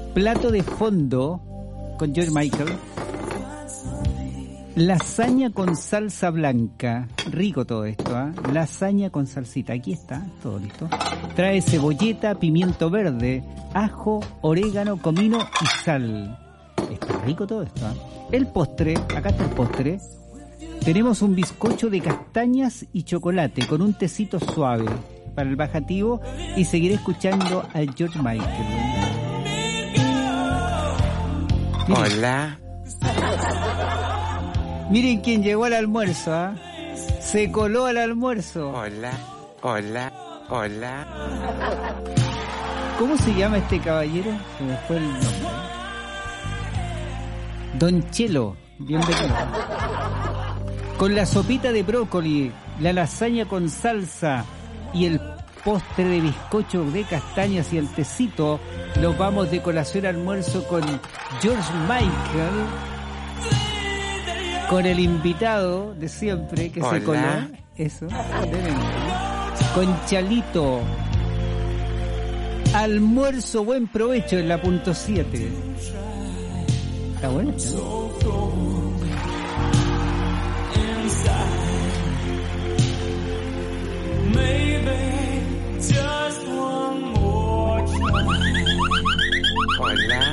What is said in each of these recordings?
plato de fondo con George Michael. Lasaña con salsa blanca. Rico todo esto, ¿eh? Lasaña con salsita. Aquí está, todo listo. Trae cebolleta, pimiento verde, ajo, orégano, comino y sal. Está rico todo esto, ¿eh? El postre, acá está el postre. Tenemos un bizcocho de castañas y chocolate con un tecito suave para el bajativo y seguiré escuchando a George Michael. Miren. Hola. Miren quién llegó al almuerzo, ¿ah? Se coló al almuerzo. Hola, hola, hola. ¿Cómo se llama este caballero? Se me fue el nombre. Don Chelo, bienvenido. Con la sopita de brócoli, la lasaña con salsa y el postre de bizcocho de castañas y el tecito, nos vamos de colación al almuerzo con George Michael, con el invitado de siempre que se coló. Eso, con Chalito. Almuerzo, buen provecho en la punto 7. Está bueno, ¿no? Hola.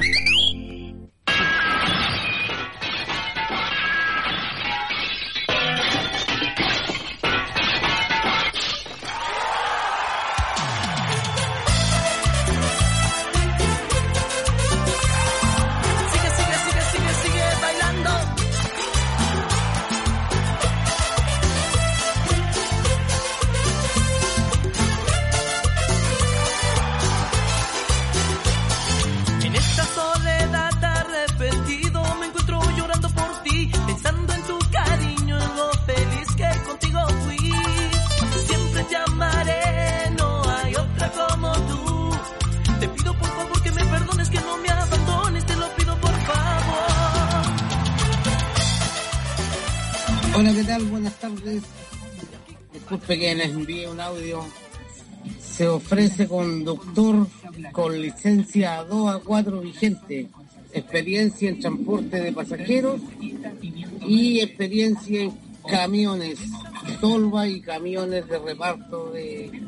Hola, ¿qué tal? Buenas tardes. Disculpe que les envíe un audio. Se ofrece conductor con licencia 2 a 4 vigente, experiencia en transporte de pasajeros y experiencia en camiones, tolva y camiones de reparto de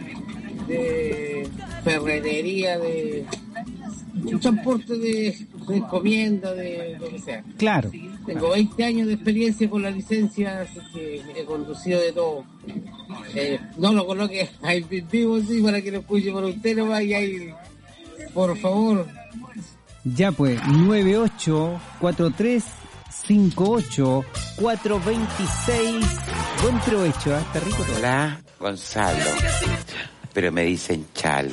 ferretería, de transporte de encomienda, de lo que sea. Claro. Tengo 20 años de experiencia con la licencia, así que he conducido de todo. No lo coloque ahí vivo, sí, para que lo escuche por usted nomás y ahí, por favor. Ya pues, 984358-426. Buen provecho, ¿eh? Está rico todo. Hola, Gonzalo. Pero me dicen Chalo.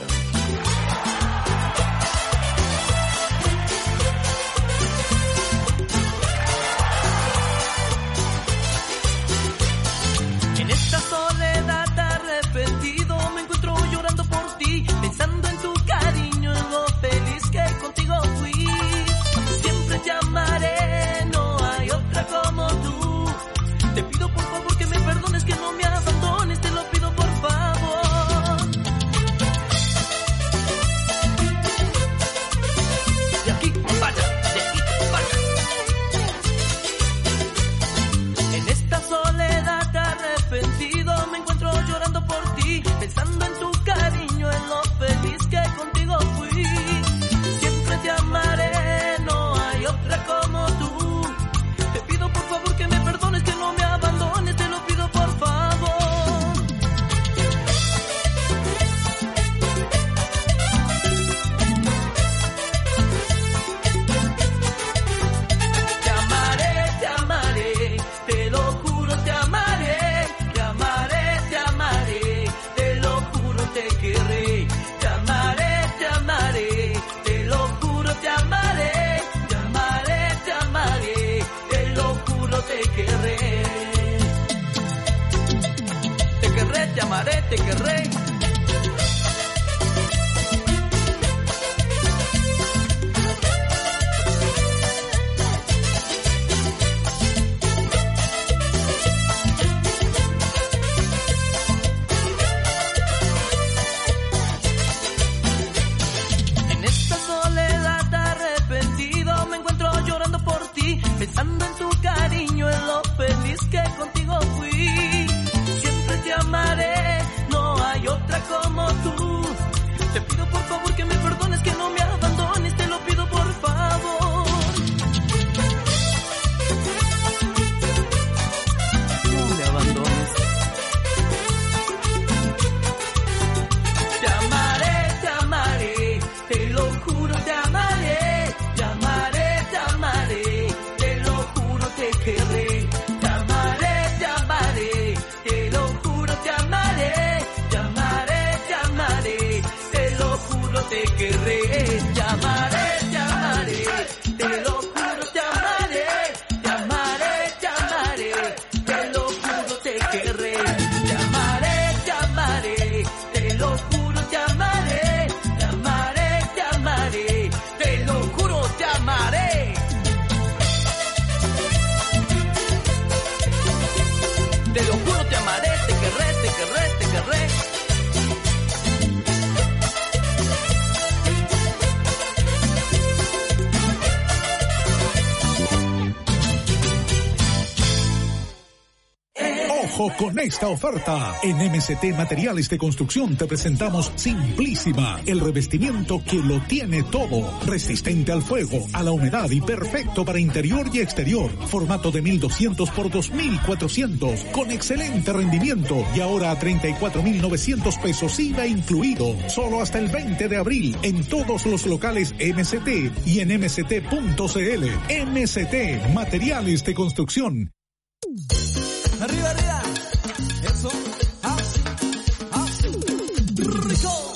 ¡Ojo con esta oferta! En MST Materiales de Construcción te presentamos Simplísima, el revestimiento que lo tiene todo. Resistente al fuego, a la humedad y perfecto para interior y exterior. Formato de 1200 por 2400, con excelente rendimiento y ahora a 34.900 pesos IVA incluido. Solo hasta el 20 de abril en todos los locales MST y en mst.cl. MST Materiales de Construcción. Arriba, arriba. Eso. Así. Así. Rico.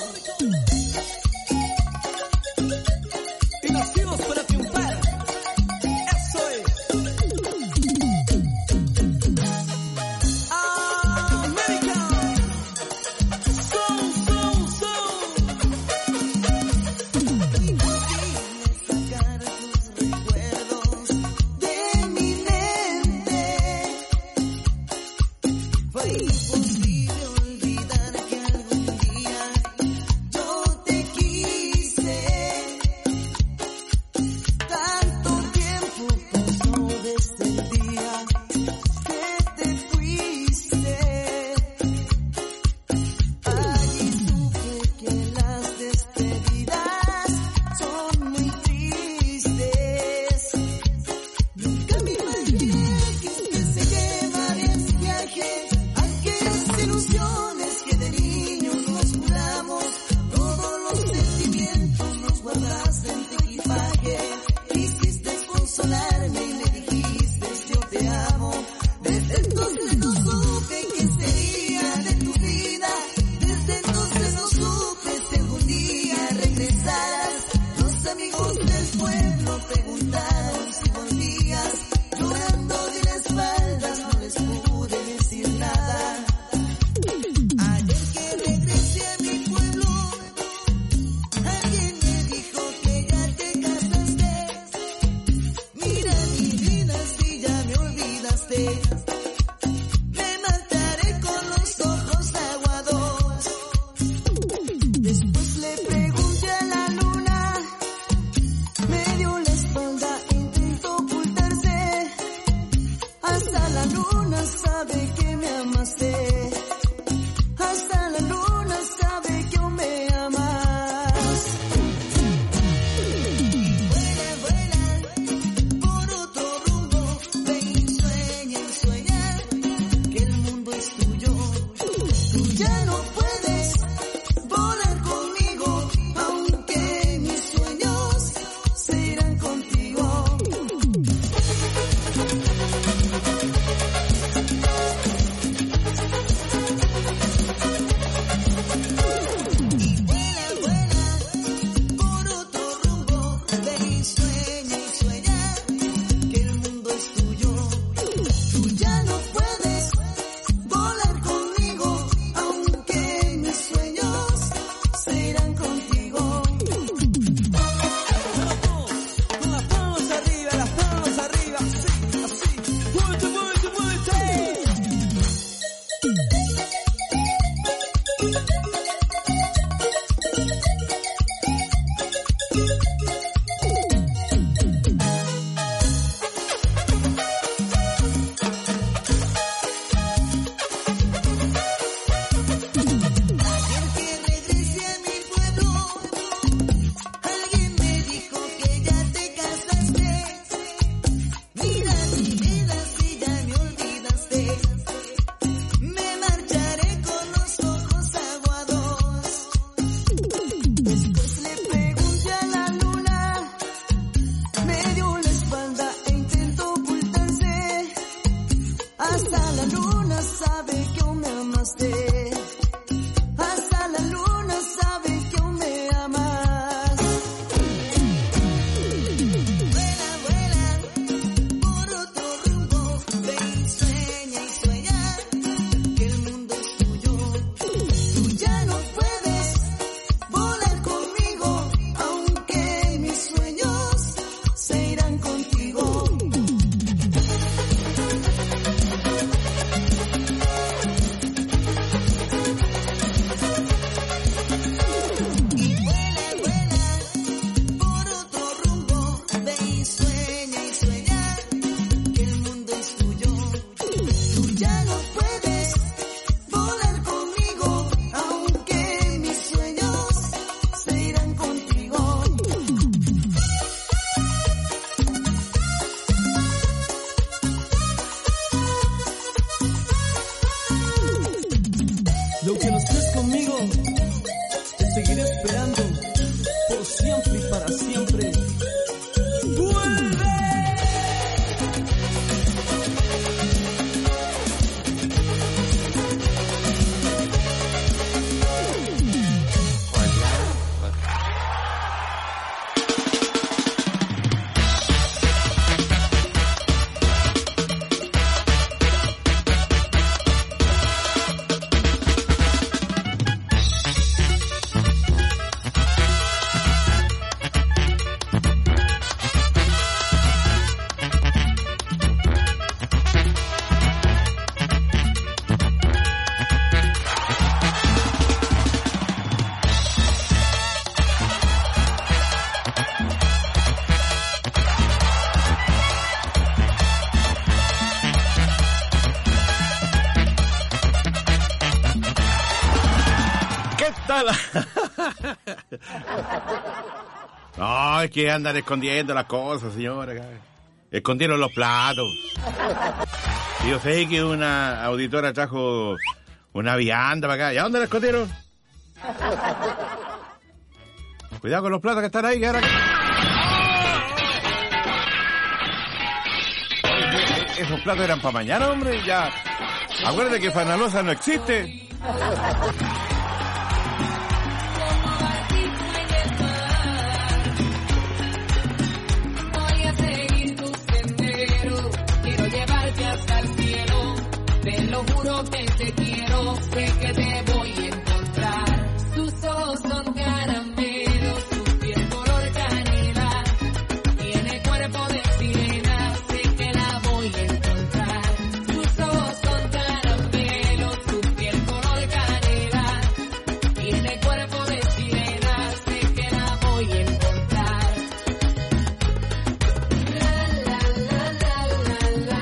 Y nacimos para triunfar. Eso es. América. Son. Sacar tus recuerdos de mi mente. sala. No, es que andan escondiendo las cosas, señora. Escondieron los platos. Y yo sé que una auditora trajo una vianda para acá. ¿Y a dónde la escondieron? Cuidado con los platos que están ahí, que ahora... Esos platos eran para mañana, hombre, ya. Acuérdate que Fanalosa no existe. Voy a seguir tu sendero, quiero llevarte hasta el cielo. Te lo juro que te quiero, sé que te voy a encontrar. Tus ojos son caramelos, tu piel color canela, tiene cuerpo de sirena, sé que la voy a encontrar. Tus ojos son caramelos, tu piel color canela, tiene cuerpo de sirena, sé que la voy a encontrar. La la la la la la la.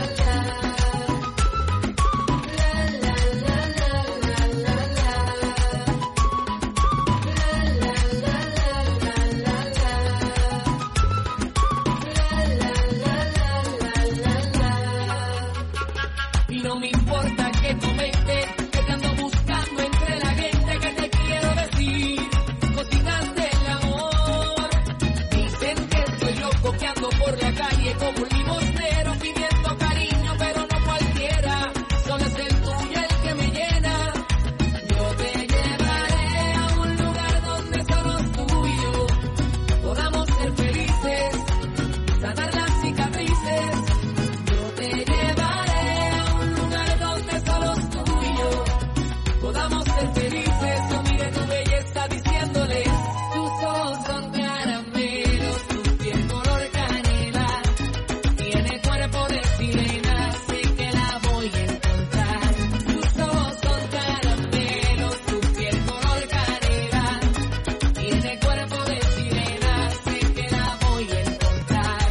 Y no me importa que comentes que te ando buscando entre la gente, que te quiero decir cositas del amor. Dicen que estoy loco, que ando por la calle como un limosnero pidiendo cariño, pero no cualquiera, solo es el tuyo el que me llena. Yo te llevaré a un lugar donde solo tú y yo podamos ser felices, sanar las cicatrices. Yo te llevaré a un lugar donde solo tú y yo podamos ser felices. Yo mire tu belleza diciéndole, tus ojos son caramelos, tu piel color canela, tiene cuerpo de sirena, sé que la voy a encontrar. Tus ojos son caramelos, tu piel color canela, tiene cuerpo de sirena, sé que la voy a encontrar.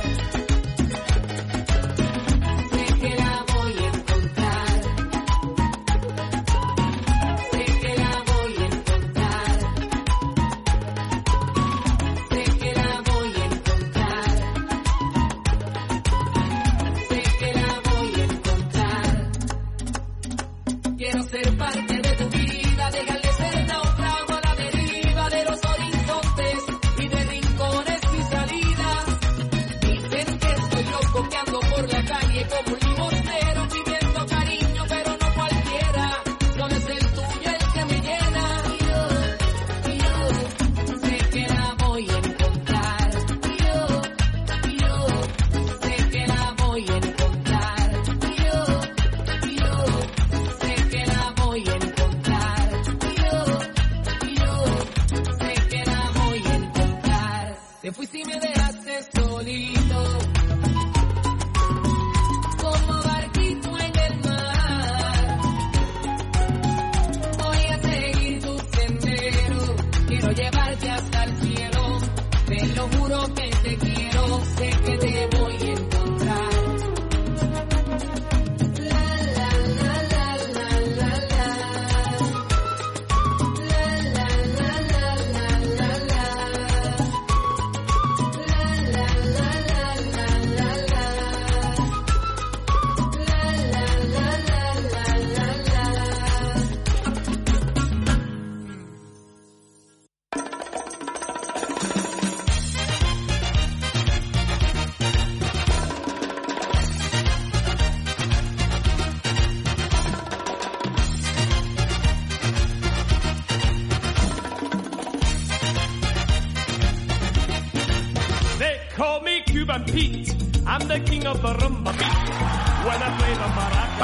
Sé que la voy a encontrar. Sé que la voy a encontrar. Sé que la voy a encontrar. Sé que la voy a encontrar. Quiero ser parte de tu vida, dejarle ser naufrago a la deriva de los horizontes y de rincones y salidas. Dicen que estoy loco, que ando por la calle como un limosnero pidiendo cariño, pero no cualquiera, solo es el tuyo el que me llena. Y yo sé que la voy a encontrar. Y yo sé que la voy a encontrar. Y yo sé que la voy a encontrar. Y yo sé que la voy a encontrar. Te fuiste y me dejaste solito, como barquito en el mar. Voy a seguir tu sendero, quiero llevarte hasta el cielo. Te lo juro que te quiero, sé que te voy a encontrar. La la la la la la la. La la la la la la la. La la la la la la la. La la la la la la la. They call me Cuban Pete. I'm the king of the rumba beat. When I play the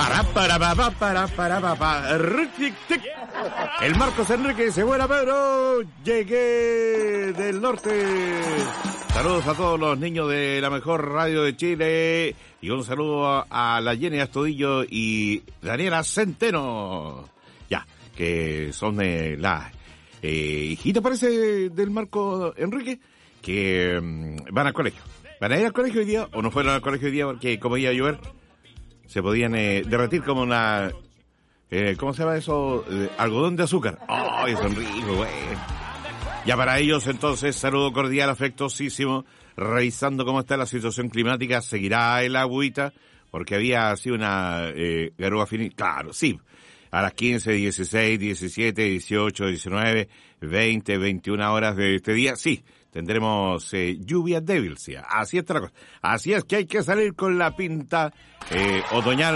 maraca. Tic, tic. El Marcos Enrique se buena, Pedro. Llegué del norte. Saludos a todos los niños de la mejor radio de Chile. Y un saludo a la Jenny Astudillo y Daniela Centeno. Ya, que son las hijitas, parece, del Marco Enrique, que van al colegio. ¿Van a ir al colegio hoy día o no fueron al colegio hoy día porque como iba a llover se podían derretir como una ¿cómo se llama eso? Algodón de azúcar. ¡Ay, son ricos, güey! Ya para ellos, entonces, saludo cordial, afectuosísimo, revisando cómo está la situación climática. Seguirá el agüita, porque había sido una garúa finita. Claro, sí. A las 15, 16, 17, 18, 19, 20, 21 horas de este día, sí, tendremos lluvia débil, sí. Así está la cosa. Así es que hay que salir con la pinta otoñal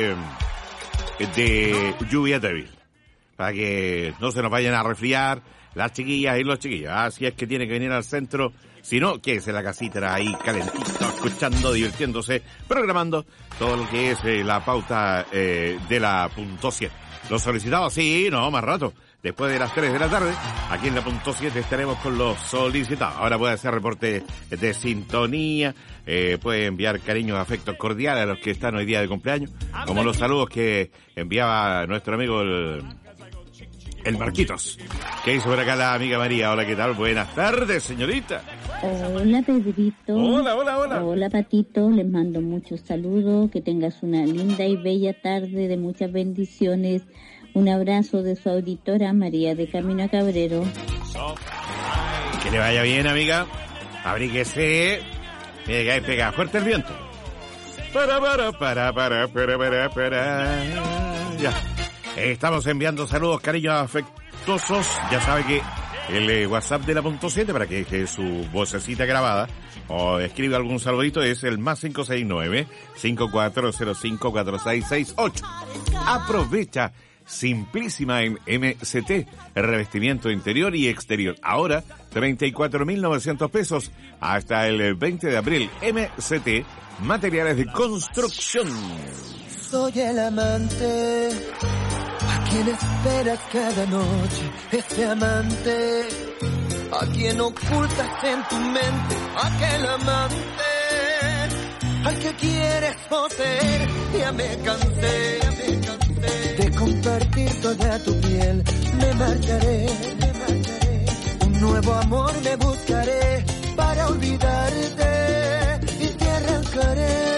de lluvia débil, para que no se nos vayan a resfriar las chiquillas y los chiquillos. Así es que tiene que venir al centro. Si no, quédese en la casita ahí calentito, escuchando, divirtiéndose, programando todo lo que es la pauta de la punto 7. Los solicitados, sí, no, más rato. Después de las 3 de la tarde, aquí en la punto 7 estaremos con los solicitados. Ahora puede hacer reporte de sintonía, puede enviar cariños, afectos cordiales a los que están hoy día de cumpleaños, como los saludos que enviaba nuestro amigo el Marquitos. ¿Qué hizo por acá la amiga María? Hola, ¿qué tal? Buenas tardes, señorita. Hola, Pedrito. Hola, hola, hola. Hola, Patito. Les mando muchos saludos. Que tengas una linda y bella tarde de muchas bendiciones. Un abrazo de su auditora María de Camino a Cabrero. Que le vaya bien, amiga. Abríguese. Mire que ahí pega fuerte el viento. Para. Ya. Estamos enviando saludos, cariños afectuosos. Ya sabe que el WhatsApp de la punto 7, para que deje su vocecita grabada o escriba algún saludito, es el más 569-5405-4668. Aprovecha Simplísima en MCT, revestimiento interior y exterior. Ahora, 34.900 pesos hasta el 20 de abril. MCT, materiales de construcción. Soy el amante a quien esperas cada noche, ese amante a quien ocultas en tu mente, aquel amante al que quieres poseer. Ya me cansé de compartir toda tu piel, me marcharé, un nuevo amor me buscaré para olvidarte y te arrancaré.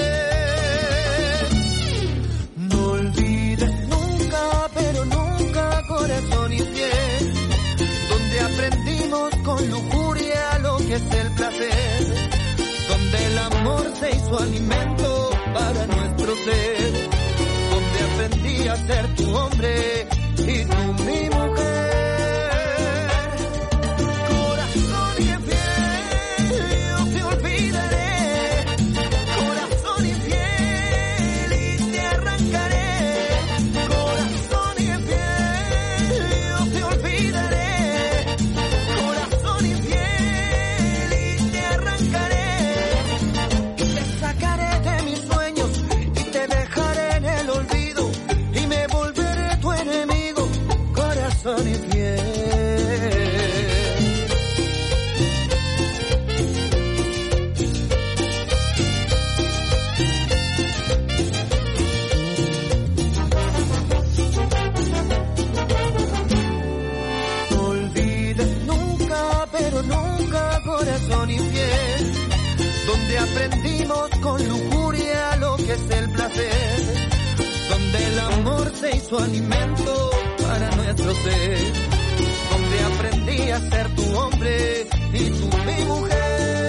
Corazón y piel, donde aprendimos con lujuria lo que es el placer, donde el amor se hizo alimento para nuestro ser, donde aprendí a ser tu hombre y tú mi mujer. Corazón y piel, yo te olvidaré, corazón y piel, y te arrancaré. Donde aprendimos con lujuria lo que es el placer, donde el amor se hizo alimento para nuestro ser, donde aprendí a ser tu hombre y tú mi mujer.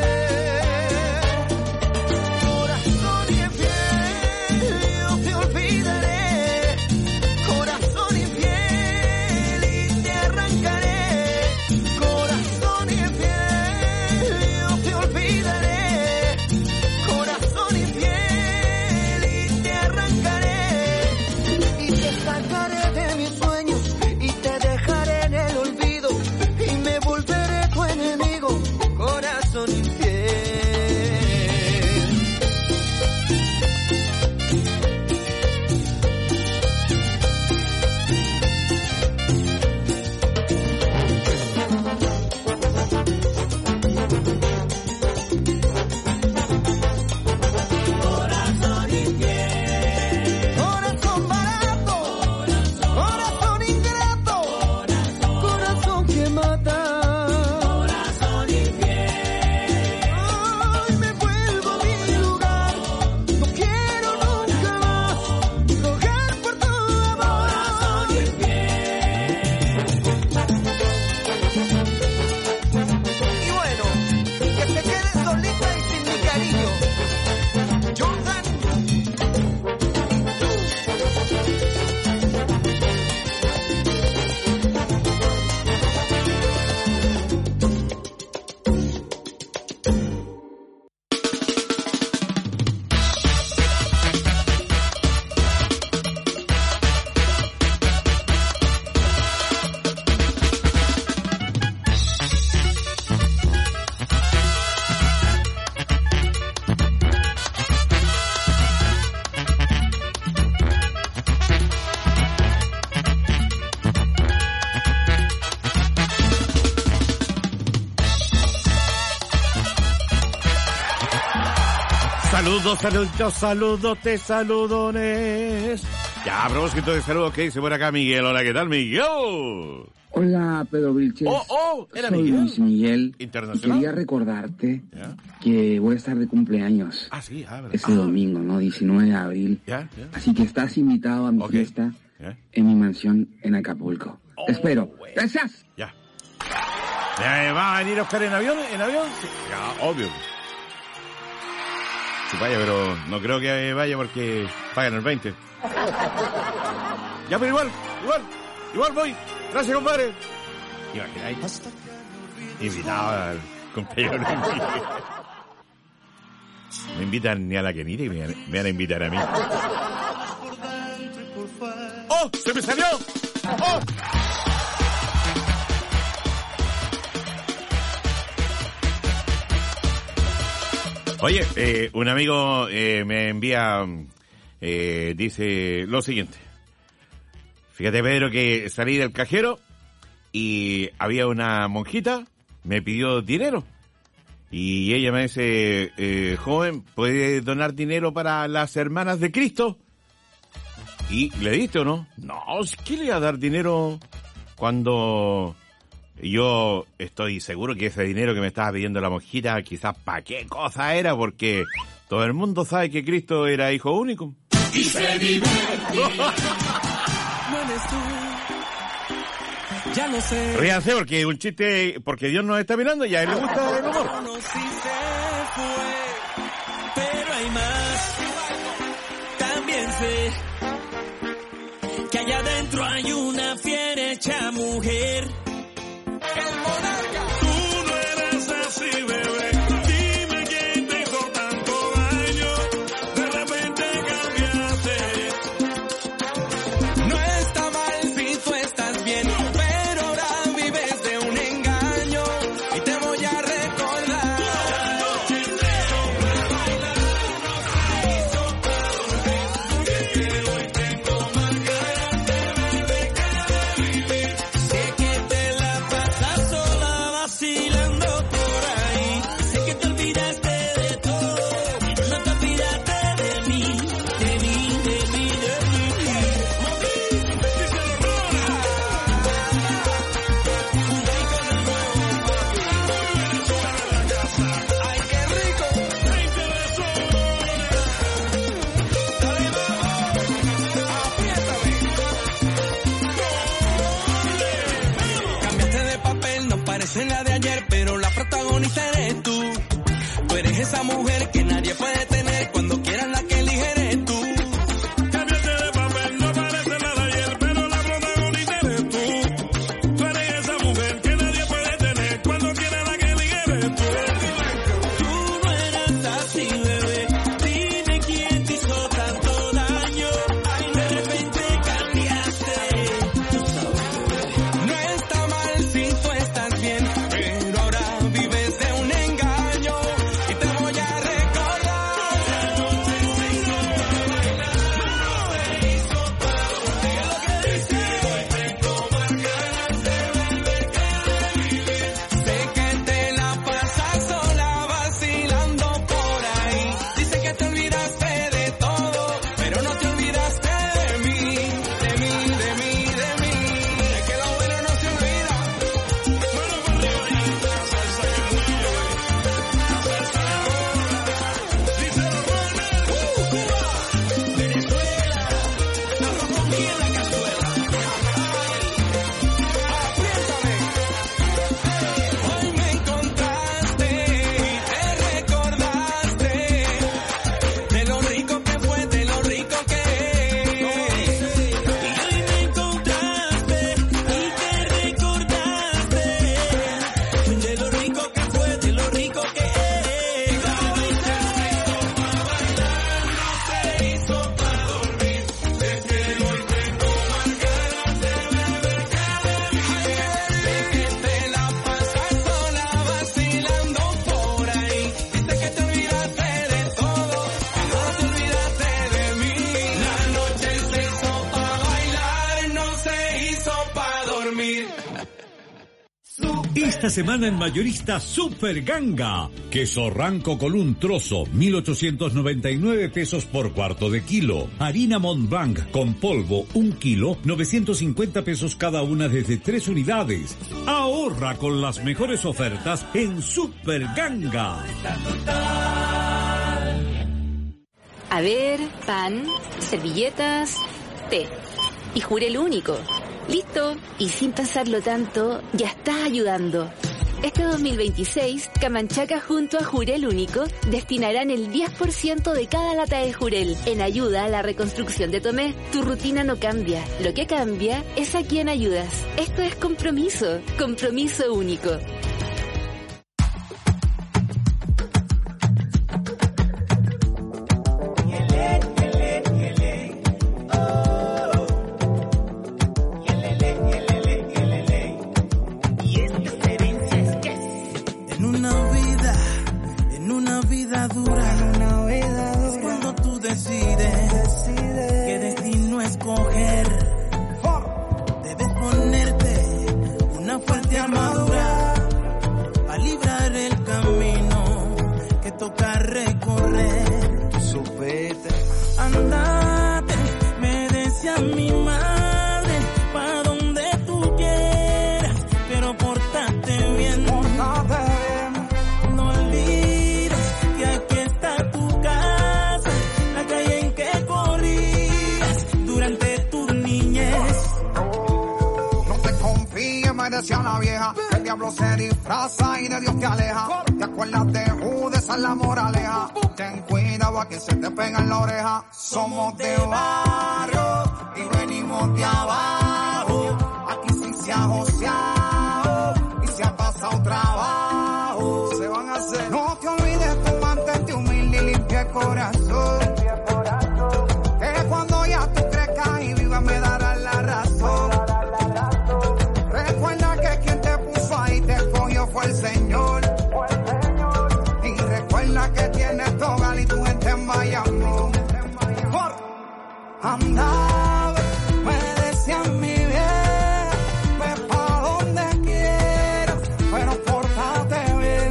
Corazón y piel, yo te olvidaré, corazón y piel, y te arrancaré. Corazón y piel, yo te olvidaré. Saludos, te saludones. Ya, a propósito de saludos, ¿qué dice por acá Miguel? Hola, ¿qué tal, Miguel? Hola, Pedro Vilches. Era Soy Miguel. Luis Miguel. Internacional. Quería recordarte ¿Ya? que voy a estar de cumpleaños. Sí, verdad. Ese domingo, ¿no? 19 de abril. Ya. Así que estás invitado a mi fiesta en mi mansión en Acapulco. Te espero. Bueno. Gracias. Ya. ¿Va a venir Oscar en avión? ¿En avión? Sí. Ya, obvio. Sí, vaya, pero no creo que vaya porque pagan el 20. Ya, pero igual voy. Gracias, compadre. Imagináis. Invitado al compañero. No invitan ni a la Kenita y me van a invitar a mí. ¡Oh! ¡Se me salió! ¡Oh! Oye, un amigo me envía, dice lo siguiente. Fíjate, Pedro, que salí del cajero y había una monjita, me pidió dinero. Y ella me dice, joven, ¿puede donar dinero para las hermanas de Cristo? ¿Y le diste o no? No, ¿qué le iba a dar dinero cuando... Yo estoy seguro que ese dinero que me estaba pidiendo la monjita, quizás para qué cosa era, porque todo el mundo sabe que Cristo era hijo único. Y se vive. No eres tú. Ya lo sé. Ríanse porque un chiste, porque Dios nos está mirando y a él le gusta el humor. No, sí se fue, pero hay más. También sé que allá adentro hay una fiera hecha mujer. El monarca. Tú no eres así, bebé. Dime quién te hizo tanto daño. De repente cambiaste. No está mal si tú estás bien, pero ahora vives de un engaño. Y te voy a recordar. Sé que te la pasas sola vacilando por ahí. Sé que te olvidaste de todo, pero no te olvidaste de mí, de mí, de mí, de mí. Ay, qué rico. Cambiaste de papel, no parece la de ayer, pero la protagonista eres tú. Tú eres esa mujer que nadie puede tener, cuando quieras la que elige eres tú. Cambiaste de papel, no parece la de ayer, pero la protagonista eres tú. Tú eres esa mujer que nadie puede tener, cuando quieras la que elige eres tú. Tú no eras así, bebé. Dime quién te hizo tanto daño. Ay, de repente cambiaste. Tú sabes, bebé. No está mal si tú estás bien, pero ahora vives de un engaño. Y te voy a recordar. Esta semana en Mayorista Super Ganga. Queso Ranco con un trozo, 1.899 pesos por cuarto de kilo. Harina Mont Blanc con polvo, 1 kilo, 950 pesos cada una desde 3 unidades. Ahorra con las mejores ofertas en Super Ganga. A ver, pan, servilletas, té. Y Jurel Único. ¡Listo! Y sin pensarlo tanto, ya estás ayudando. Este 2026, Camanchaca junto a Jurel Único destinarán el 10% de cada lata de Jurel en ayuda a la reconstrucción de Tomé. Tu rutina no cambia. Lo que cambia es a quién ayudas. Esto es compromiso. Compromiso único. Decía una vieja, el diablo se disfraza y de Dios te aleja. Te acuerdas de Judas, esa es la moraleja. Ten cuidado a que se te pega en la oreja. Somos de barrio y venimos de abajo. Aquí sí se ha joseado y se ha pasado trabajo. Se van a hacer. No te olvides tú, mantente humilde y limpia el corazón. Que cuando ya tú crezcas y vivas me darás la razón. Fue el Señor. Y recuerda que tienes tu hogar y tu gente en Bayamón. Anda, me decían mi vieja, ve pa' donde quieras, pero pórtate bien.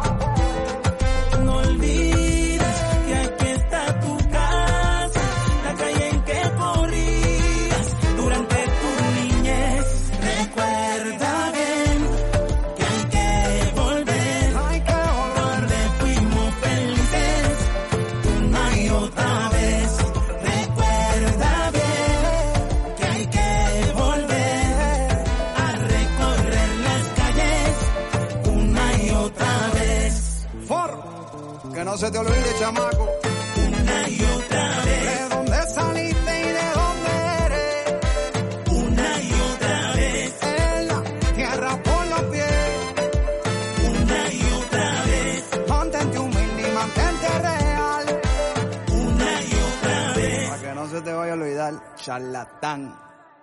No olvides que aquí está tu casa, la calle en que corrías durante tu niñez. Recuerda bien. Que no se te olvide, chamaco. Una y otra vez. De dónde saliste y de dónde eres. Una y otra vez. En la tierra por los pies. Una y otra vez. Mantente humilde y mantente real. Una y otra vez. Para que no se te vaya a olvidar, charlatán.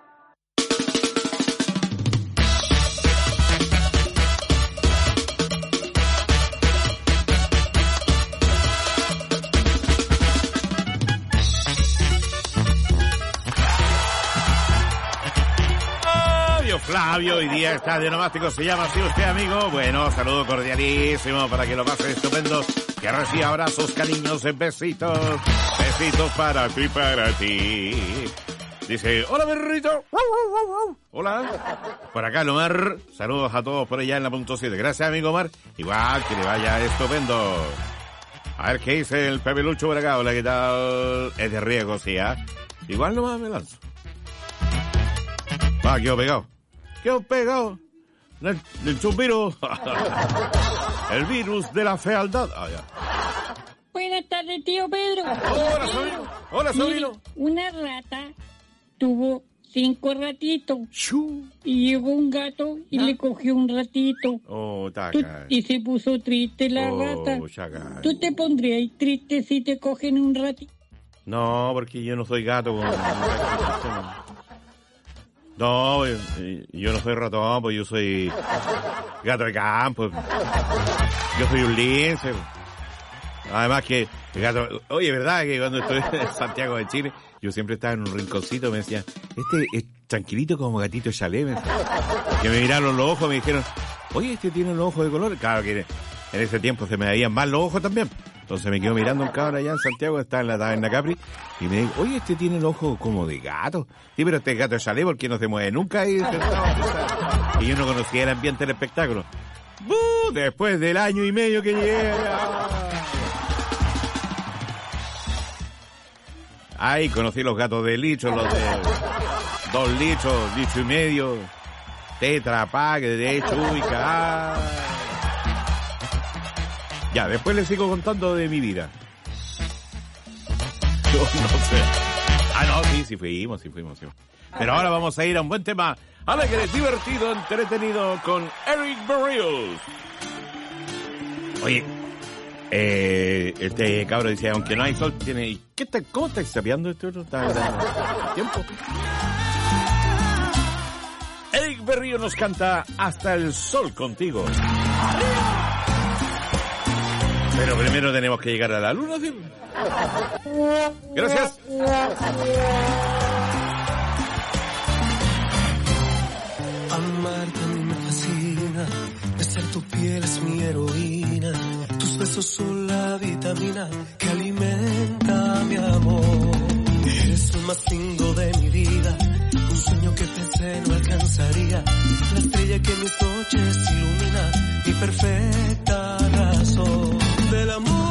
Flavio, hoy día está de nomástico, se llama así usted, amigo. Bueno, saludo cordialísimo para que lo pase estupendo, que reciba abrazos, cariños, besitos, besitos para ti, para ti. Dice, hola perrito, hola, por acá Omar, saludos a todos por allá en la punto 7, gracias amigo Omar, igual que le vaya estupendo. A ver qué dice el Pepe Lucho por acá, hola, ¿qué tal? Es de riesgo, sí, ¿eh? Igual nomás me lanzo. Va, quedó pegado. Quedó pegado. El chumvirus. El virus de la fealdad. Ah, ya. Buenas tardes, tío Pedro. Hola, sobrino. Hola, sobrino. Una rata tuvo 5 ratitos. Y llegó un gato y le cogió un ratito. Oh, taca. Y se puso triste la rata. Chaca. ¿Tú te pondrías triste si te cogen un ratito? No, porque yo no soy gato. No, yo no soy ratón, pues yo soy gato de campo. Yo soy un lince. Además que el gato... Oye, ¿verdad que cuando estuve en Santiago de Chile, yo siempre estaba en un rinconcito, me decían, este es tranquilito como gatito chalet, me decían. Que me miraron los ojos, me dijeron, oye, este tiene los ojos de color. Claro que en ese tiempo se me veían mal los ojos también. Entonces me quedo mirando un cabrón allá en Santiago, está en la taberna Capri, y me digo, oye, este tiene el ojo como de gato. Sí, pero este gato es chalet porque no se mueve nunca ahí sentado. Y yo no conocía el ambiente del espectáculo. Después del año y medio que llegué. Ahí conocí los gatos de licho, los de 2 lichos, licho y medio, Tetra Pak, de Chuica. Ya, después les sigo contando de mi vida. Yo no sé. No, sí fuimos. Pero ahora vamos a ir a un buen tema alegre, divertido, entretenido con Eric Barrios. Oye, este cabro decía, aunque no hay sol, tiene... ¿Cómo está sapeando este otro? ¿Está tiempo? Eric Barrios nos canta Hasta el sol contigo. Pero primero tenemos que llegar a la luna, ¿sí? Gracias. Amarte a mí me fascina, besar tu piel es mi heroína, tus besos son la vitamina que alimenta mi amor. Eres lo más lindo de mi vida, un sueño que pensé no alcanzaría, la estrella que mis noches ilumina, mi perfecta razón. Del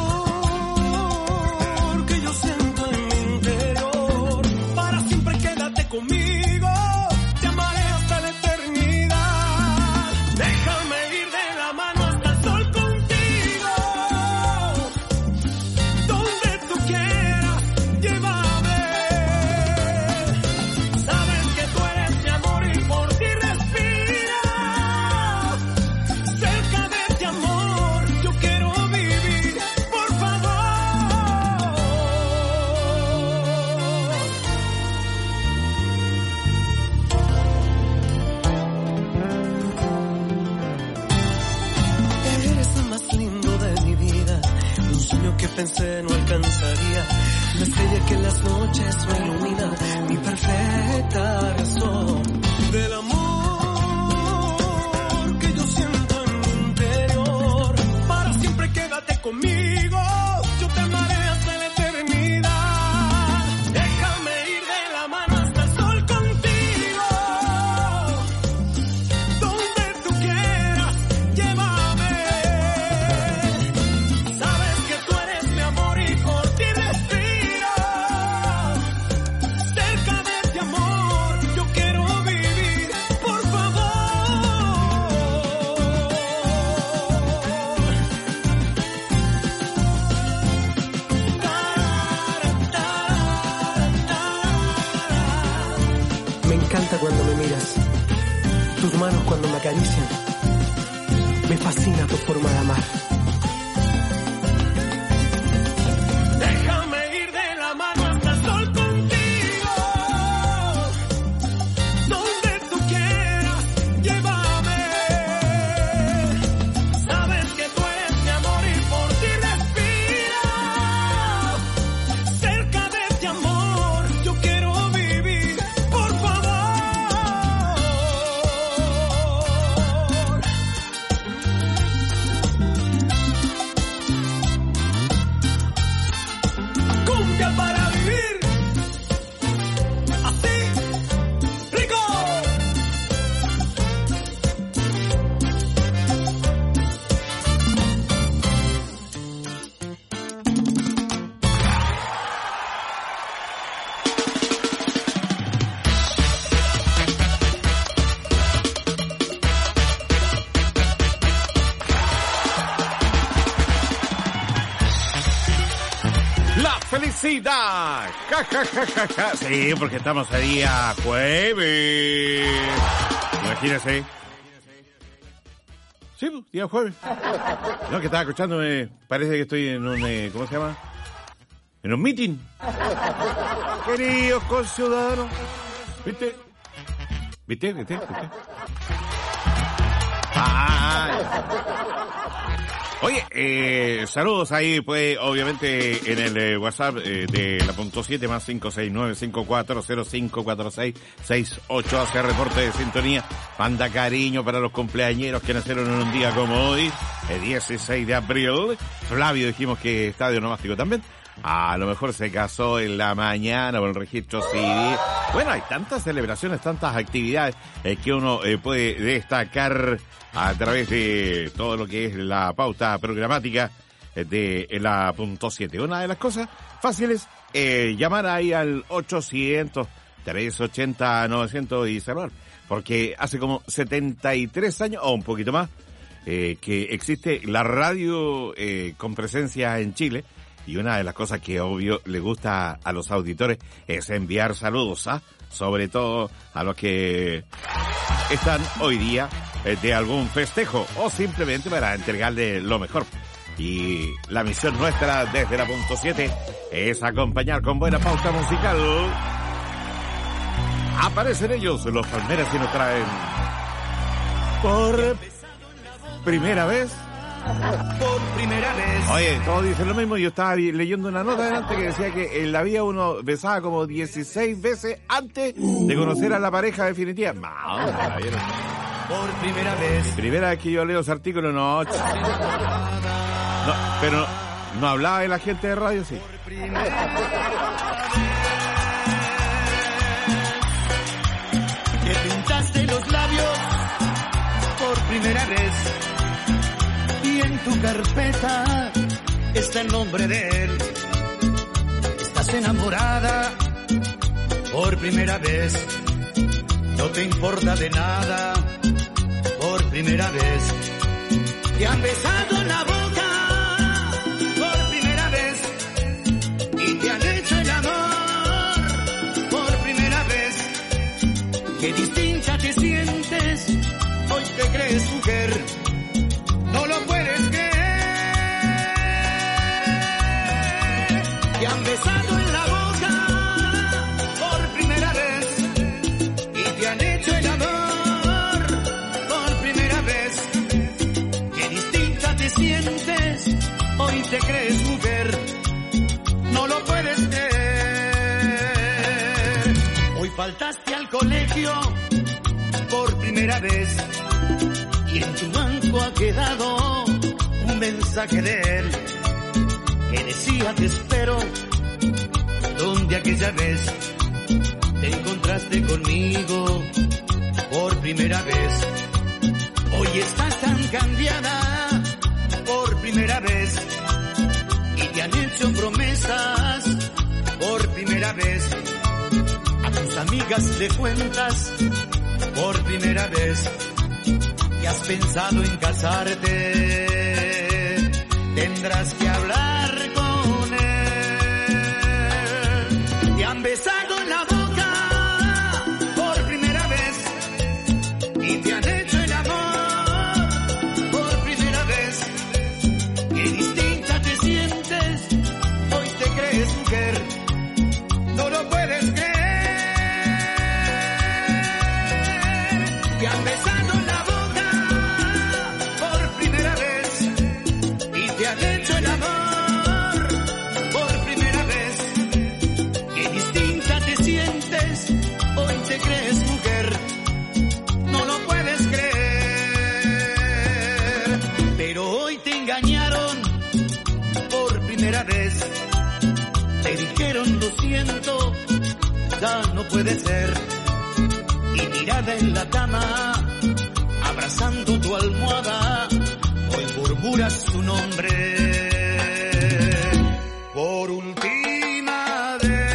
amor que yo siento en mi interior, para siempre quédate conmigo, te amaré hasta la eternidad. Déjame ir de la mano hasta el sol contigo, donde tú quieras, llévame. Sabes que tú eres mi amor y por ti respira. Cerca de ti, amor, yo quiero vivir, por favor. Eres el más lindo de mi vida, un sueño que pensé no alcanzaría, la estrella que en las noches me ilumina, mi perfecta razón. Del amor que yo siento en mi interior, para siempre quédate conmigo, yo te amaré hasta la eternidad. Déjame ir de la mano hasta el sol contigo, donde tú quieras, llévame. Sabes que tú eres mi amor y por ti respiro. Cerca de ti, amor, yo quiero vivir, por favor. Me encanta cuando me miras, tus manos cuando me acarician, me fascina tu forma de amar. Déjame ir de la mano hasta el sol contigo, donde tú quieras, llévame. Sabes que tú eres mi amor y por ti respiro. Cerca de ti, amor, yo quiero vivir, por favor. Cumbia para vivir, así, rico. La felicidad. Ja, ja, ja, ja, ja. Sí, porque estamos a día jueves. Imagínese. Sí, día jueves. No, que estaba escuchando, parece que estoy en un, ¿cómo se llama? En un meeting. Queridos conciudadanos. ¿Viste? Oye, saludos ahí, pues, obviamente, en el WhatsApp de la punto 7 más 569-54054668 hace reporte de sintonía. Manda cariño para los cumpleañeros que nacieron en un día como hoy, el 16 de abril. Flavio, dijimos que estadio nomástico también. A lo mejor se casó en la mañana por el registro civil. Bueno, hay tantas celebraciones, tantas actividades que uno puede destacar a través de todo lo que es la pauta programática de la punto 7. Una de las cosas fáciles es llamar ahí al 800-380-900 y saludar. Porque hace como 73 años, o un poquito más, que existe la radio con presencia en Chile. Y una de las cosas que obvio le gusta a los auditores es enviar saludos, sobre todo a los que están hoy día de algún festejo o simplemente para entregarle lo mejor. Y la misión nuestra desde la punto 7 es acompañar con buena pauta musical. Aparecen ellos, los Palmeras, y nos traen por primera vez. Por primera vez. Oye, todos dicen lo mismo. Yo estaba leyendo una nota delante que decía que en la vida uno besaba como 16 veces antes de conocer a la pareja definitiva. Por primera vez. Primera vez que yo leo ese artículo, no, pero no hablaba de la gente de radio, sí. Que pintaste los labios por primera vez. Y en tu carpeta está el nombre de él. Estás enamorada por primera vez. No te importa de nada por primera vez. Te han besado en la boca por primera vez. Y te han hecho el amor por primera vez. Qué distinta te sientes, hoy te crees mujer. No lo puedes creer. Te han besado en la boca por primera vez. Y te han hecho el amor por primera vez. Qué distinta te sientes, hoy te crees mujer. No lo puedes creer. Hoy faltaste al colegio por primera vez. Y en tu banco ha quedado un mensaje de él que decía te espero, donde aquella vez te encontraste conmigo por primera vez. Hoy estás tan cambiada por primera vez y te han hecho promesas por primera vez. A tus amigas le cuentas por primera vez. Y has pensado en casarte, tendrás que hablar con él. Te han besado en la boca por primera vez y te han hecho el amor por primera vez. Qué distinta te sientes, hoy te crees mujer. No lo puedes creer. Te han besado en la boca te crees mujer, no lo puedes creer, pero hoy te engañaron por primera vez, te dijeron lo siento, ya no puede ser, y tirada en la cama, abrazando tu almohada, hoy murmuras tu nombre, por última vez.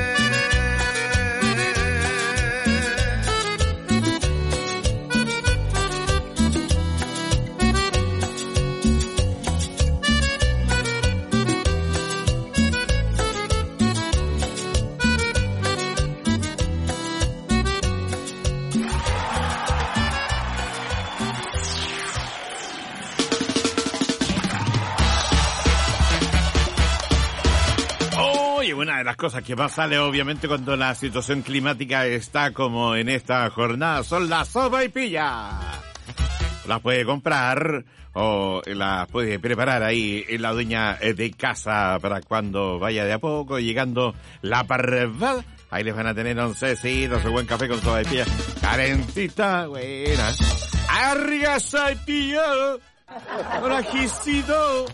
Una de las cosas que más sale obviamente cuando la situación climática está como en esta jornada son la sopa y pilla. las puede comprar o las puede preparar ahí en la dueña de casa para cuando vaya de a poco llegando la parvada. Ahí les van a tener oncecitos, su buen café con sopaipilla calentita, buena. Arriga sopaipilla, con ajicito.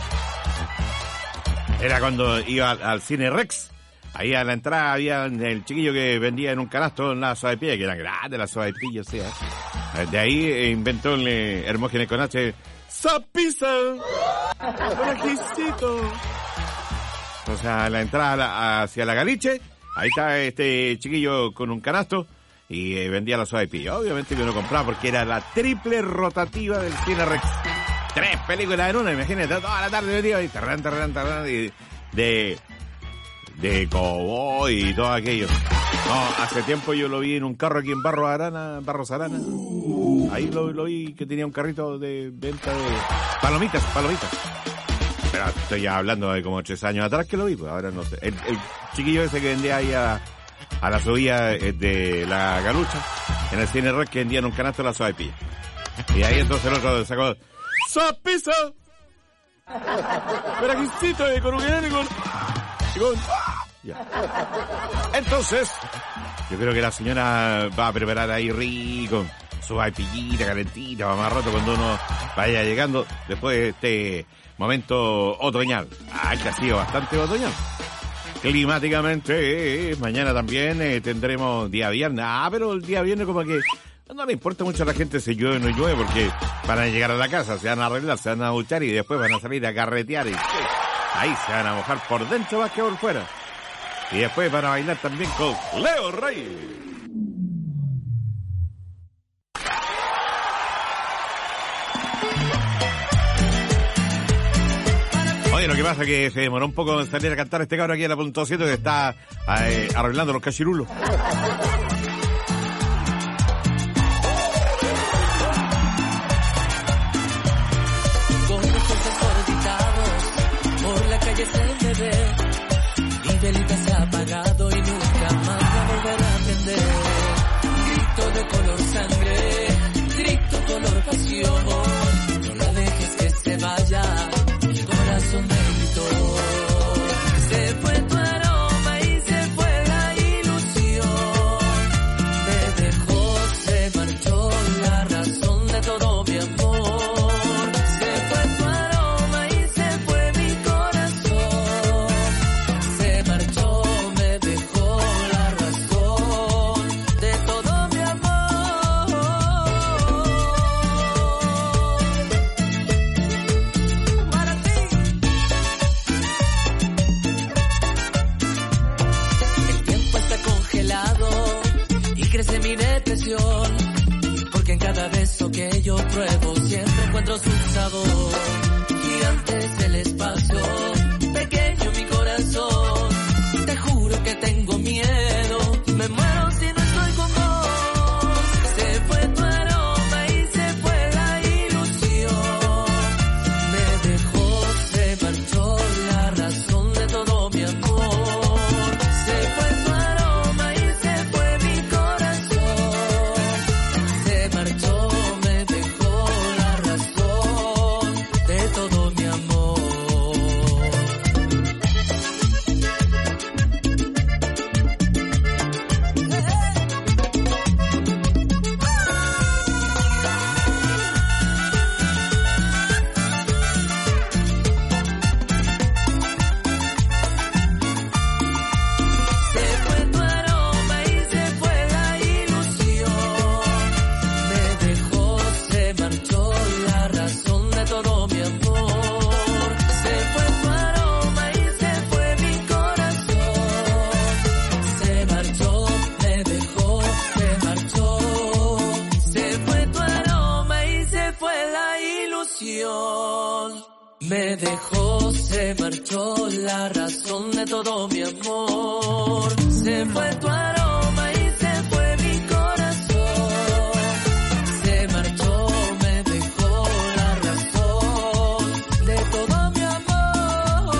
Era cuando iba al Cine Rex. Ahí a la entrada había el chiquillo que vendía en un canasto la sopaipilla, que eran grandes las sopaipillas, o sea. De ahí inventó el Hermógenes con H, ¡Zapisa! ¡Con ajicito! O sea, a la entrada hacia la Galiche, ahí está este chiquillo con un canasto y vendía la sopaipilla. Obviamente que no compraba porque era la triple rotativa del Cine Rex. 3 películas en una, imagínate, toda la tarde venía y tarran, de cowboy y todo aquello. No, hace tiempo yo lo vi en un carro aquí en Barros Arana. Ahí lo vi que tenía un carrito de venta de palomitas. Pero estoy ya hablando de como 3 años atrás que lo vi, pues ahora no sé. El chiquillo ese que vendía ahí a la subida de la Galucha, en el Cine Rex, que vendía en un canasto la sopaipilla. Y ahí entonces el otro sacó ¡Sopiza! Pero aquícito con un ya. Entonces, yo creo que la señora va a preparar ahí rico su vaipillita calentita, va más rato cuando uno vaya llegando después de este momento otoñal. Que ha sido bastante otoñal. Climáticamente, mañana también tendremos día viernes. Pero el día viernes como que no le importa mucho a la gente si llueve o no llueve, porque van a llegar a la casa, se van a arreglar, se van a duchar y después van a salir a carretear y ahí se van a mojar por dentro más que por fuera. Y después van a bailar también con Leo Rey. Oye, lo que pasa es que se demoró un poco en salir a cantar este cabrón aquí en la punto 7 que está arreglando los cachirulos. Con los ojos orbitados por la calle se me ve. Velita se ha apagado y nunca más va a volver a prender. Grito de color sangre, grito color pasión. No la dejes que se vaya, el corazón me gritó. Se fue tu aroma y se fue la ilusión. Me dejó, se marchó la razón de todo mi amor. Se fue tu aroma y se fue mi corazón. Se marchó, me dejó la razón de todo mi amor. Para ti. El tiempo está congelado y crece mi depresión, porque en cada beso que yo pruebo siempre encuentro su sabor. Gigante es el espacio, pequeño mi corazón. Te juro que tengo miedo, me muero si no estoy con vos. Se fue tu aroma y se fue la ilusión. Me dejó, se marchó la razón de todo mi amor. Se fue tu aroma y se fue mi corazón. Se marchó, me dejó la razón de todo mi amor. Se fue tu aroma y se fue la ilusión. Me dejó, se marchó la razón de todo mi amor. Se fue tu aroma y se fue mi corazón. Se marchó, me dejó, se marchó. Se fue tu aroma y se fue la ilusión. Me dejó, se marchó la razón de todo mi amor. Se fue tu aroma y se fue mi corazón. Se marchó, me dejó la razón de todo mi amor.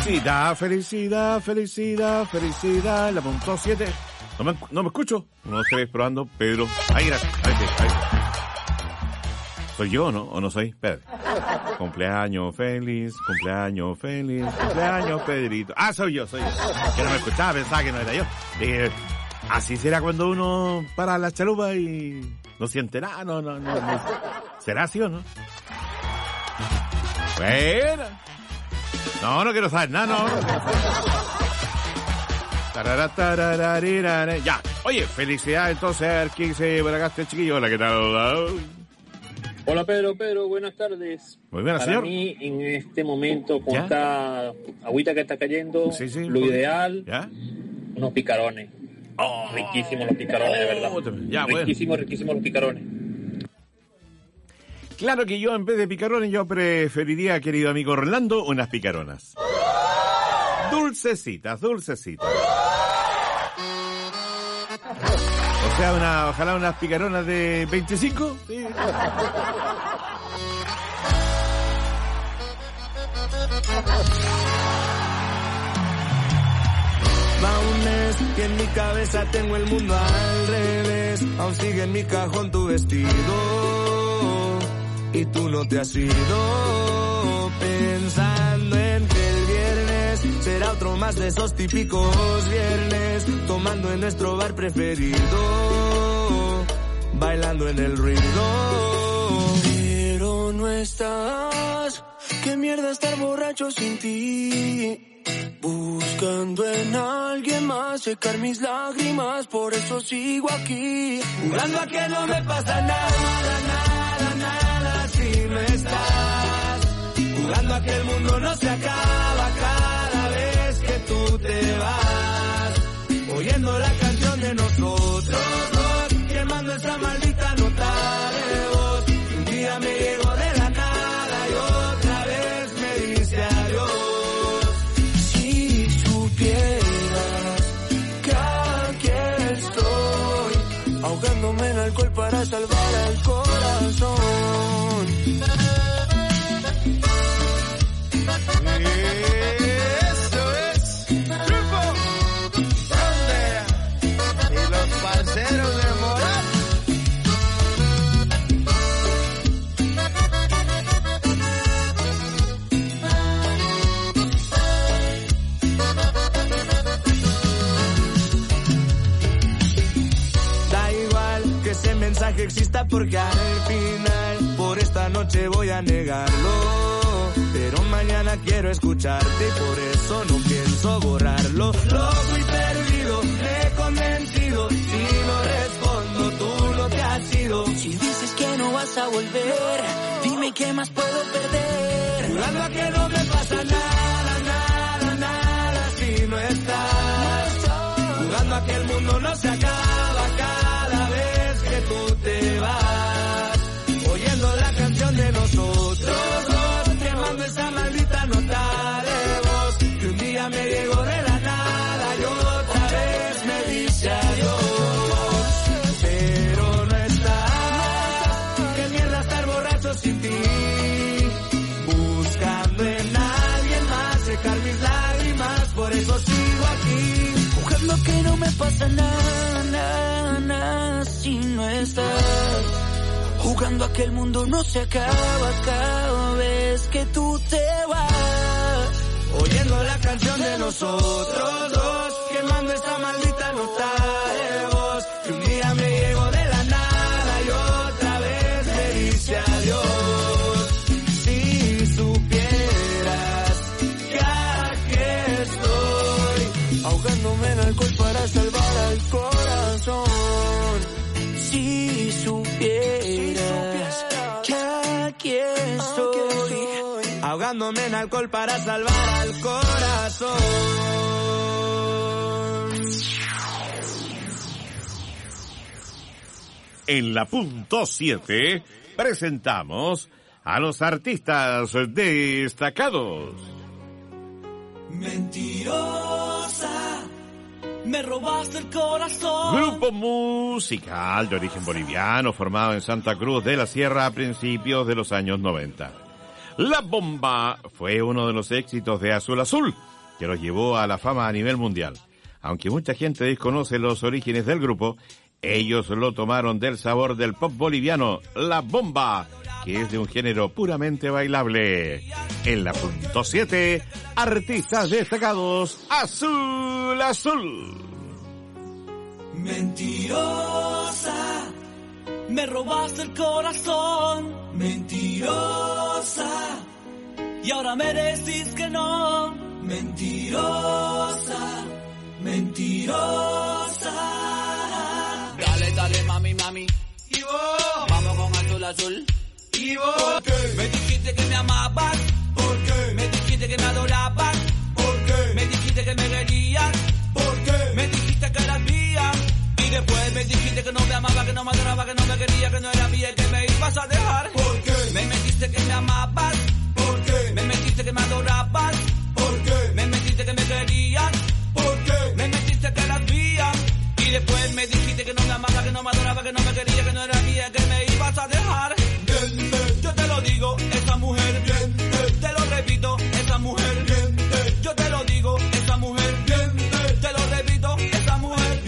Felicidad, felicidad, felicidad, felicidad. La punto 7. No me escucho. 1, 2, 3, probando. Pedro. Ahí, gracias. Ahí. ¿Soy yo, no? ¿O no soy? Pedro. Cumpleaños feliz, cumpleaños feliz, cumpleaños Pedrito. Ah, soy yo. Que no me escuchaba, pensaba que no era yo. Así será cuando uno para la chalupa y no siente nada. No. ¿Será así o no? Bueno. No quiero saber nada, no quiero saber. Ya. Oye, felicidades entonces. A ver quién se por acá este chiquillo. Hola, ¿qué tal? Hola Pedro, buenas tardes. Muy buenas, Para señor. mí, en este momento, con ¿Ya? esta agüita que está cayendo, Sí. lo ideal, ¿Ya? unos picarones. Riquísimos los picarones, de verdad. Ya, bueno. Riquísimos los picarones. Claro que yo, en vez de picarones, yo preferiría, querido amigo Orlando, unas picaronas. Dulcecitas. O sea, ojalá unas picaronas de 25. Sí. Va un mes y en mi cabeza tengo el mundo al revés. Aún sigue en mi cajón tu vestido y tú no te has ido. Pensando en que el viernes será otro más de esos típicos viernes, tomando en nuestro bar preferido, bailando en el ruido. Pero no estás, qué mierda estar borracho sin ti. Buscando en alguien más secar mis lágrimas, por eso sigo aquí. Jugando a que no me pasa nada si no estás. Jugando a que el mundo no se acaba cada vez que tú te vas. Oyendo la canción de nosotros dos, quemando esa maldita nota de voz. Un día me llegó de la nada y otra vez me dice adiós. Ahogándome en alcohol para salvar al corazón. Eso es Grupo Frontera y los parceros de Morat. Ese mensaje exista porque al final por esta noche voy a negarlo, pero mañana quiero escucharte y por eso no pienso borrarlo. Loco y perdido, me he convencido, si no respondo tú no te has ido. Si dices que no vas a volver, dime qué más puedo perder. Jurando a que no me pasa nada si no estás. Jugando a que el mundo no se acaba cada vez que tú te vas, oyendo la canción de nosotros dos, quemando esa maldita nota de voz, que un día me llegó de la nada y otra vez me dice adiós. Pero no estás, qué mierda estar borracho sin ti, buscando en alguien más secar mis lágrimas, por eso sigo aquí, jugando que no me pasa nada si no estás. Jugando a que el mundo no se acaba cada vez que tú te vas. Oyendo la canción de nosotros dos, quemando esa maldita nota de voz, que un día me llegó de la nada y otra vez me dice adiós. Si supieras que aquí estoy, ahogándome en alcohol para salvar al corazón. Si supieras que aquí estoy, ahogándome en alcohol para salvar al corazón. En la punto 7 presentamos a los artistas destacados. Mentirosa, me robaste el corazón. Grupo musical de origen boliviano formado en Santa Cruz de la Sierra a principios de los años 90. La Bomba fue uno de los éxitos de Azul Azul, que los llevó a la fama a nivel mundial. Aunque mucha gente desconoce los orígenes del grupo, ellos lo tomaron del sabor del pop boliviano, la bomba, que es de un género puramente bailable. En la punto 7, artistas destacados, Azul Azul. Mentirosa, me robaste el corazón. Mentirosa, y ahora me decís que no. Mentirosa, mentirosa. Dale, dale, mami, mami. ¿Y vos? Vamos con Azul Azul. ¿Y vos? ¿Por qué? Me dijiste que me amabas. ¿Por qué? Me dijiste que me adorabas. ¿Por qué? Me dijiste que me querías. ¿Por qué? Me dijiste que eras mía. Y después me dijiste que no me amaba, que no me adoraba, que no me quería, que no era mía y que me ibas a dejar. ¿Por qué? Me metiste que me amabas. ¿Por qué? Me metiste que me adorabas. ¿Por qué? Me metiste que me querías. ¿Por qué? Me metiste que eras mía. Y después me dijiste que no me amaba, que no me adoraba, que no me quería, que no era mía, que me ibas a dejar. Yo te lo digo, esa mujer, te lo repito, esa mujer, yo te lo digo, esa mujer, te lo repito, esa mujer,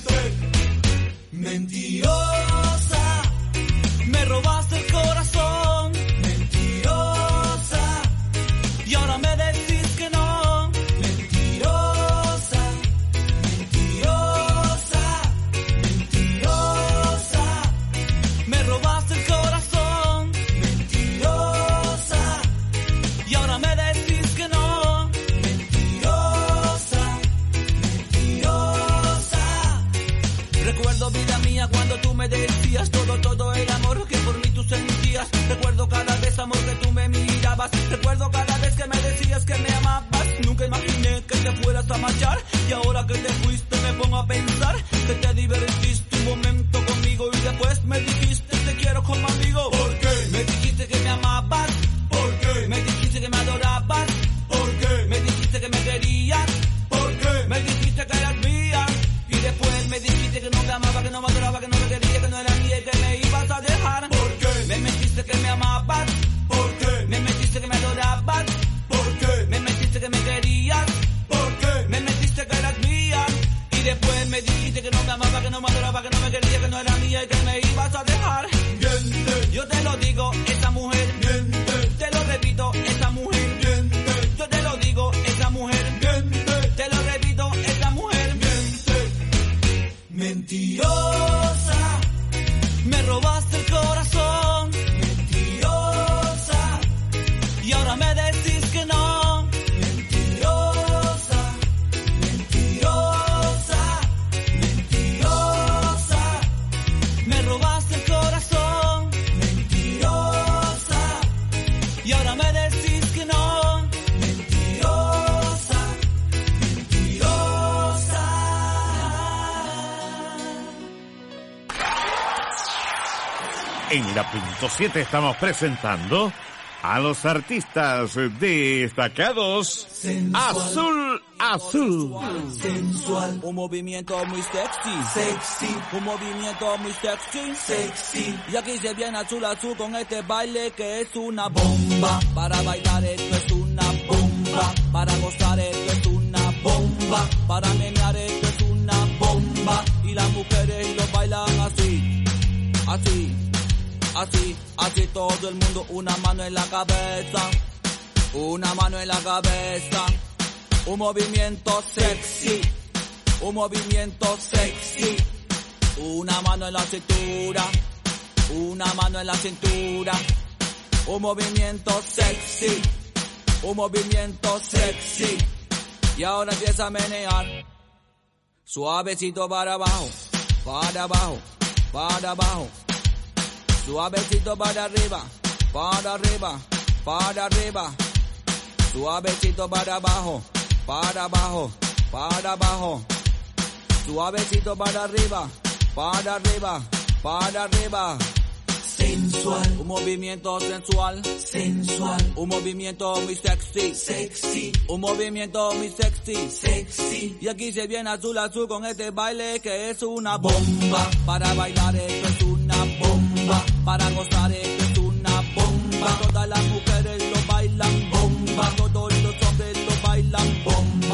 mentirosa, me robaste el corazón, mentirosa, y ahora me decís que no, mentirosa, mentirosa, mentirosa, me robaste el corazón, mentirosa, y ahora me decís que no, mentirosa, mentirosa. Recuerdo, vida mía, cuando tú me decías todo el amor que por mí tú sentías. Recuerdo cada vez, amor, que tú me mirabas. Recuerdo cada vez que me decías que me amabas. Nunca imaginé que te fueras a marchar. Y ahora que te fuiste me pongo a pensar que te divertiste un momento conmigo y después me dijiste te quiero como amigo. ¿Por qué? Me dijiste que me amabas. ¿Por qué? Me dijiste que me adorabas. ¿Por qué? Me dijiste que me querías. ¿Por qué? Me dijiste que eras mía. Y después me dijiste que no me amaba, que no me adoraba, que no me quería, que no era mía y que me ibas a dejar. ¿Por qué? Me metiste que me amabas. ¿Por qué? Me metiste que me adorabas. ¿Por qué? Me metiste que me querías. ¿Por qué? Me metiste que eras mía. Y después me dijiste que no me amaba, que no me adoraba, que no me quería, que no era mía y que me ibas a dejar. Yo te lo digo, esa mujer. Te lo repito, esa mujer. Yo te lo digo, esa mujer. Te lo repito, esa mujer. Mentirosa, me robaste el corazón. Mentirosa, y ahora me decís que no. Mentirosa, mentirosa, mentirosa, me robaste el corazón. Mentirosa, y ahora me decís que no. Mentirosa, mentirosa. En la punto 7 estamos presentando a los artistas destacados. Azul Azul. Sensual, un movimiento muy sexy, un movimiento muy sexy, y aquí se viene Azul Azul con este baile que es una bomba. Para bailar esto es una bomba, para gozar esto es una bomba, para menear esto es una bomba, y las mujeres lo bailan así, así, así, así todo el mundo, una mano en la cabeza, una mano en la cabeza. Un movimiento sexy, un movimiento sexy. Una mano en la cintura, una mano en la cintura. Un movimiento sexy, un movimiento sexy. Y ahora empieza a menear. Suavecito para abajo, para abajo, para abajo. Suavecito para arriba, para arriba, para arriba. Suavecito para abajo, para abajo, para abajo. Suavecito para arriba, para arriba, para arriba. Sensual, un movimiento sensual, sensual, un movimiento muy sexy, sexy, un movimiento muy sexy, sexy. Y aquí se viene Azul Azul con este baile que es una bomba. Para bailar esto es una bomba, para gozar esto es una bomba. Todas las mujeres lo bailan bomba, todos los hombres lo bailan bomba.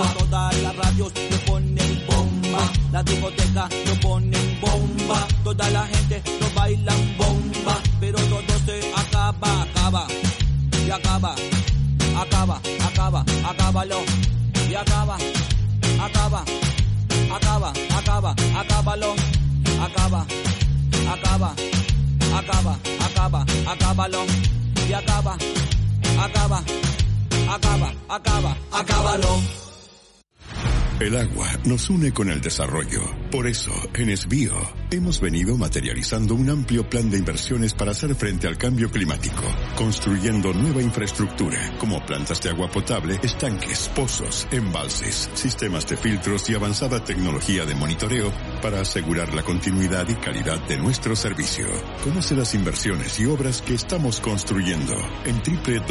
acábalo y acaba, acaba, acaba, acaba, acábalo, acaba, acaba, acaba, acaba, acábalo y acaba, acaba, acaba, acaba, acábalo. El agua nos une con el desarrollo. Por eso, en Esbío, hemos venido materializando un amplio plan de inversiones para hacer frente al cambio climático, construyendo nueva infraestructura, como plantas de agua potable, estanques, pozos, embalses, sistemas de filtros y avanzada tecnología de monitoreo para asegurar la continuidad y calidad de nuestro servicio. Conoce las inversiones y obras que estamos construyendo en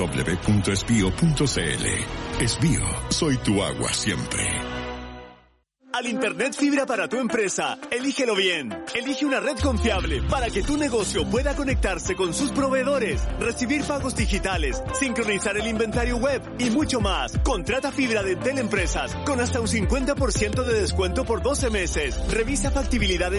www.esbio.cl. Esbío, soy tu agua siempre. Al Internet fibra para tu empresa, elígelo bien. Elige una red confiable para que tu negocio pueda conectarse con sus proveedores, recibir pagos digitales, sincronizar el inventario web y mucho más. Contrata fibra de Entel Empresas con hasta un 50% de descuento por 12 meses. Revisa factibilidad en